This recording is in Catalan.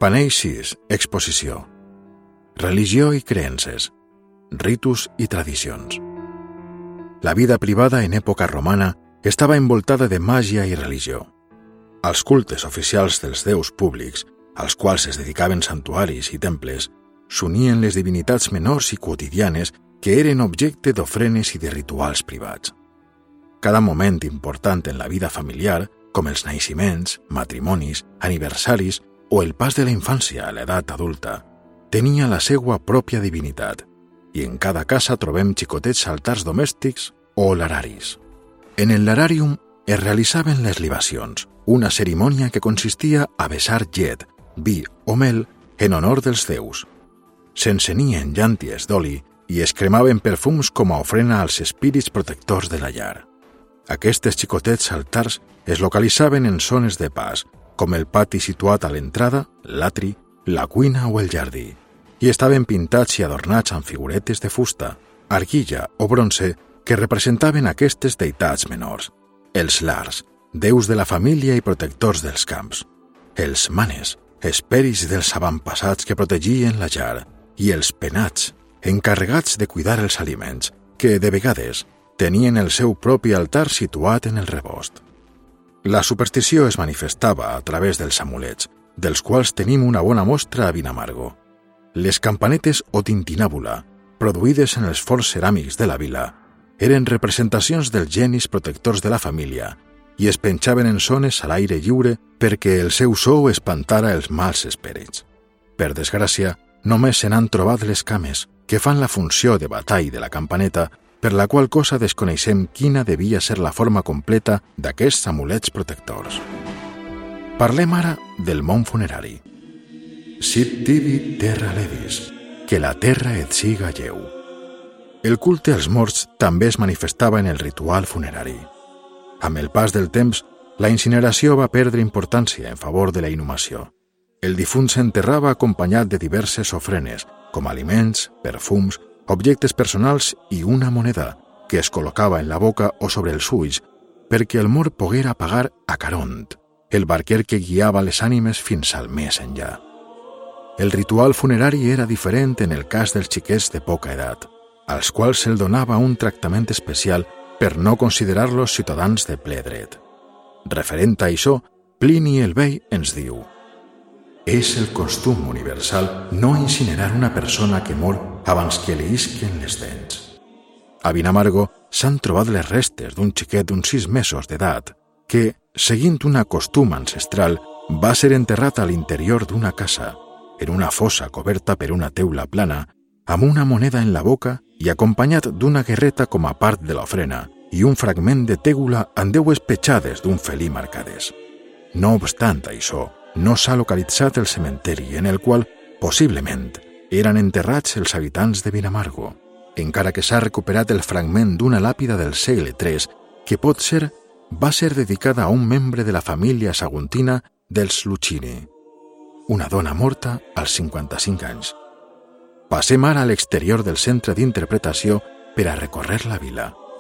Panell 6. Exposició. Religió i creences. Ritus i tradicions. La vida privada en època romana estava envoltada de màgia i religió. Els cultes oficials dels déus públics, als quals es dedicaven santuaris i temples, s'unien les divinitats menors i quotidianes que eren objecte d'ofrenes i de rituals privats. Cada moment important en la vida familiar, com els naixements, matrimonis, aniversaris o el pas de la infància a l'edat adulta, tenia la seua pròpia divinitat, i en cada casa trobem xicotets altars domèstics o lararis. En el lararium es realitzaven les libacions, una cerimònia que consistia a vessar llet, vi o mel en honor dels déus. S'encenien llànties d'oli i es cremaven perfums com a ofrena als espírits protectors de la llar. Aquests xicotets altars es localitzaven en zones de pas, com el pati situat a l'entrada, l'atri, la cuina o el jardí, i estaven pintats i adornats amb figuretes de fusta, argilla o bronze que representaven aquestes deïtats menors, els lars, déus de la família i protectors dels camps, els manes, esperits dels avantpassats que protegien la llar, i els penats, encarregats de cuidar els aliments, que, de vegades, tenien el seu propi altar situat en el rebost. La superstició es manifestava a través dels amulets, dels quals tenim una bona mostra a Vinamargo. Les campanetes o tintinàbula, produïdes en els forns ceràmics de la vila, eren representacions dels genis protectors de la família i es penjaven en zones a l'aire lliure perquè el seu so espantara els mals esperits. Per desgràcia, només se n'han trobat les cames, que fan la funció de batall de la campaneta, per la qual cosa desconeixem quina devia ser la forma completa d'aquests amulets protectors. Parlem ara del món funerari. Sit tibi terra levis, que la terra et siga lleu. El culte als morts també es manifestava en el ritual funerari. Amb el pas del temps, la incineració va perdre importància en favor de la inhumació. El difunt s'enterrava acompanyat de diverses ofrenes, com aliments, perfums, objectes personals i una moneda que es col·locava en la boca o sobre els ulls perquè el mort poguera pagar a Caront, el barquer que guiava les ànimes fins al més enllà. El ritual funerari era diferent en el cas dels xiquets de poca edat, als quals se'l donava un tractament especial per no considerar-los ciutadans de ple dret. Referent a això, Plini el Vell ens diu: «És el costum universal no incinerar una persona que mor abans que li isquen les dents». A Vinamargo s'han trobat les restes d'un xiquet d'uns 6 mesos d'edat que, seguint un costum ancestral, va ser enterrat a l'interior d'una casa, en una fossa coberta per una teula plana, amb una moneda en la boca i acompanyat d'una guerreta com a part de l'ofrena i un fragment de tègula amb 10 petjades d'un felí marcades. No obstant això, no s'ha localitzat el cementeri en el qual, possiblement, eren enterrats els habitants de Vinamargo, encara que s'ha recuperat el fragment d'una làpida del segle III que pot ser va ser dedicada a un membre de la família saguntina dels Lucini, una dona morta als 55 anys. Passem ara a l'exterior del centre d'interpretació per a recórrer la vila.